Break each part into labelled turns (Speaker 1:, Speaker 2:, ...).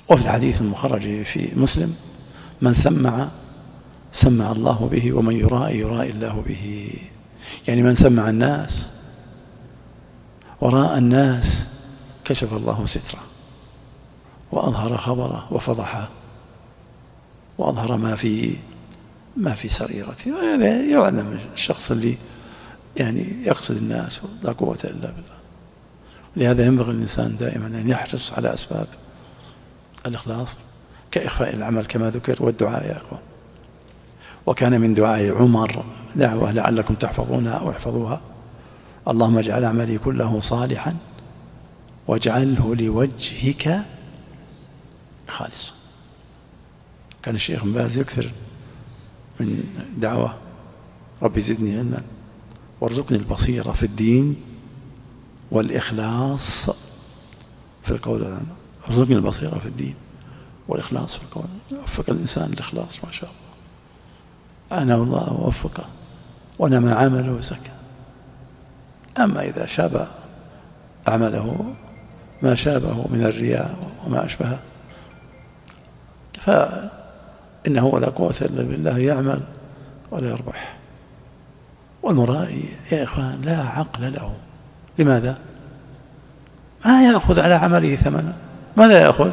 Speaker 1: وفي الحديث المخرج في مسلم: من سمع الله به، ومن يرائي الله به. يعني من سمع الناس وراء الناس كشف الله ستره وأظهر خبره وفضحه وأظهر ما في سريرته. يعلم الشخص اللي يعني يقصد الناس لا قوة إلا بالله. لهذا ينبغي الإنسان دائما أن يحرص على أسباب الإخلاص كإخفاء العمل كما ذكر، والدعاء يا أخوان. وكان من دعاء عمر دعوة لعلكم تحفظونها أو احفظوها: اللهم اجعل عملي كله صالحا واجعله لوجهك خالصا. كان الشيخ بن باز يكثر من دعوة: ربي زدني علما وارزقني البصيرة في الدين والإخلاص في القول والعمل. ارزقني البصيرة في الدين والإخلاص في القول. وفق الإنسان الإخلاص ما شاء الله، أنا والله وفقه ونما عمله زكى. أما إذا شاب عمله ما شابه من الرياء وما أشبهه فإنه ولا قوة إلا بالله يعمل ولا يربح. والمرائي يا إخوان لا عقل له. لماذا؟ ما يأخذ على عمله ثمنا. ماذا يأخذ؟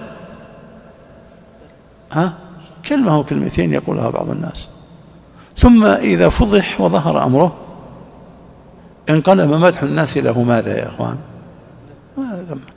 Speaker 1: كلمة وكلمتين يقولها بعض الناس، ثم إذا فضح وظهر أمره انقلب مدح الناس له. ماذا يا إخوان؟ ما ذنب.